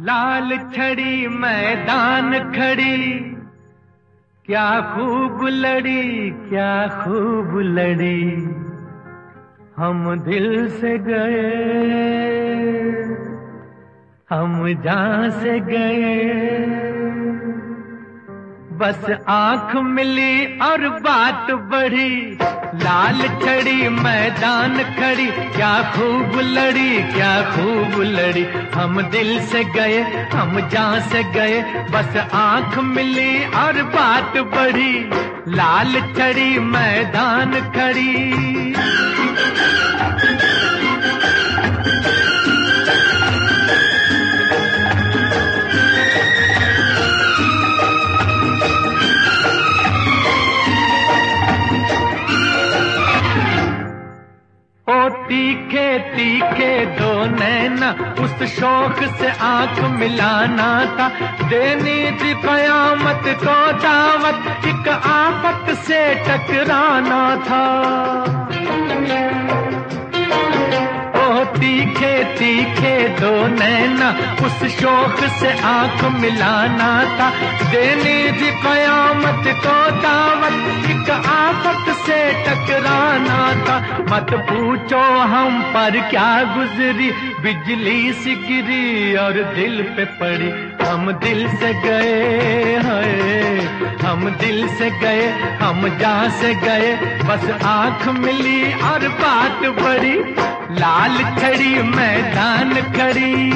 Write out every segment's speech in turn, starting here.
लाल छड़ी मैदान खड़ी, क्या खूब लड़ी, क्या खूब लड़ी। हम दिल से गए, हम जान से गए, बस आंख मिली और बात बढ़ी। लाल छड़ी मैदान खड़ी, क्या खूब लड़ी, क्या खूब लड़ी। हम दिल से गए, हम जान से गए, बस आंख मिली और बात बढ़ी। लाल छड़ी मैदान खड़ी। तीखे तीखे दो नैना, उस शौक से आंख मिलाना था। देनी थी कयामत को दावत, एक आफत से टकराना था। तीखे तीखे दो नैना, उस शौक से आंख मिलाना था। देनी थी कयामत को दावत, एक आफत से टकराना था। मत पूछो हम पर क्या गुजरी, बिजली सी गिरी और दिल पे पड़ी। हम दिल से गए हैं, हम दिल से गए, हम जहाँ से गए, बस आंख मिली और बात बढ़ी। लाल छड़ी मैदान खड़ी।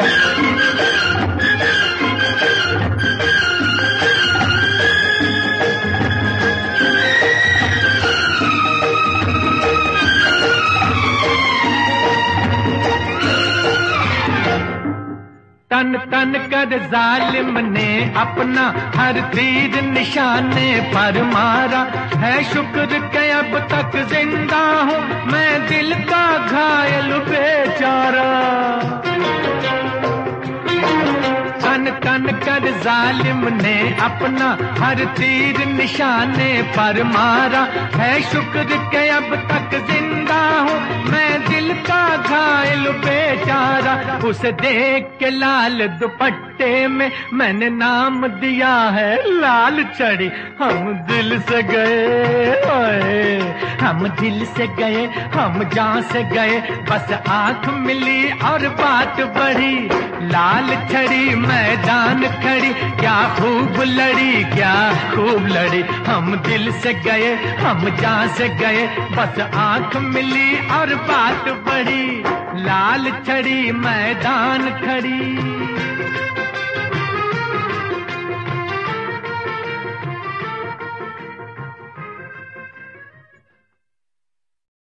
तन तन कर जालिम ने अपना हर तीर निशाने पर मारा। है शुक्र के अब तक जिंदा हूँ मैं, दिल का घायल बेचारा। तन तन कर जालिम ने अपना हर तीर निशाने पर मारा। है शुक्र के अब तक जिंदा हूँ मैं, दिल का घायल बेचारा। उसे देख के लाल दुपट्टे में मैंने नाम दिया है लाल छड़ी। हम दिल से गए, हम दिल से गए, हम जान से गए, बस आंख मिली और बात बढ़ी। लाल छड़ी मैदान खड़ी, क्या खूब लड़ी, क्या खूब लड़ी। हम दिल से गए, हम जान से गए, बस आंख मिली और बात बढ़ी। लाल छड़ी मैदान खड़ी।